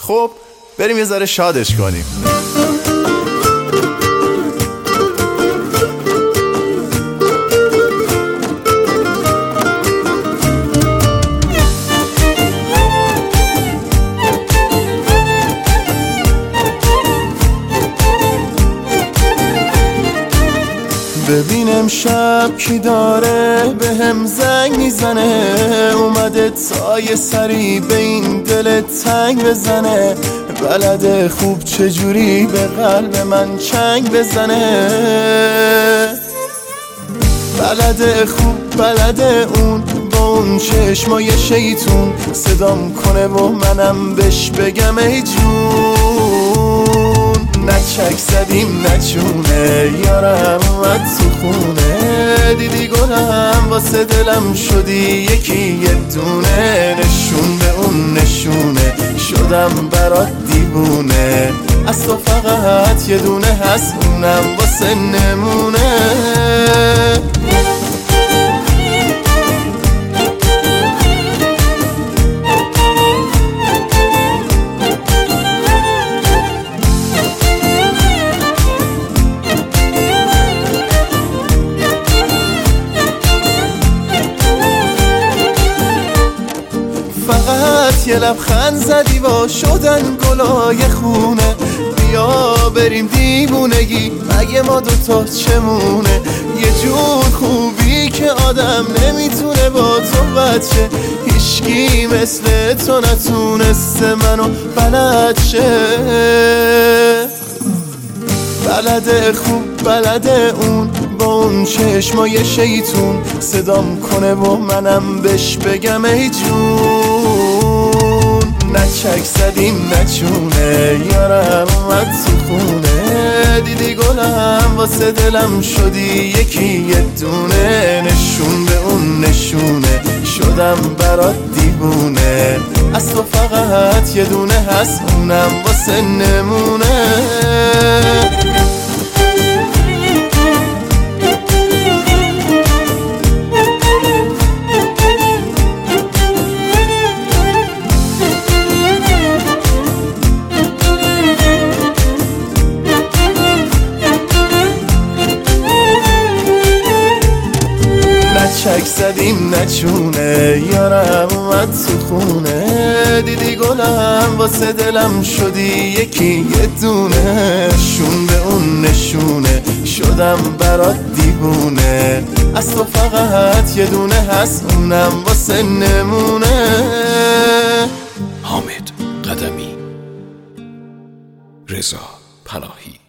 خب بریم یه ذره شادش کنیم. ببینم شب کی داره به هم زنگ میزنه، اومده تا یه سری به این دل تنگ بزنه، بلده خوب چجوری به قلب من چنگ بزنه، بلده خوب بلده اون با اون چشمای شیطون صدام کنه و منم بهش بگم ای جون، نچک زدیم نچونه یارم اومد تو خونه، دیدی گلم واسه دلم شدی یکی یه دونه، نشون به اون نشونه شدم برات دیوونه، از تو فقط یه دونه هست اونم واسه نمونه. فقط یه لبخند زدی و شدن گلای خونه، بیا بریم دیوونگی مگه ما دوتا چمونه، یه جور خوبی که آدم نمیتونه با تو بچه، هیچکی مثل تو نتونسته منو بلد شه، بلده خوب بلده اون با اون چشمای شیطون صدام کنه و منم بهش بگم ای جون، نچک زدیم نچونه یارم اومد تو خونه، دیدی گلم واسه دلم شدی یکی یه دونه، نشون به اون نشونه شدم برات دیوونه، از تو فقط یه دونه هست اونم واسه نمونه. چک زدیم نچونه یارم اومد تو خونه، دیدی گلم واسه دلم شدی یکی یه دونه، شون به اون نشونه شدم برات دیوونه، از تو فقط یه دونه هست اونم واسه نمونه. حامد قدمی، رضا پناهی.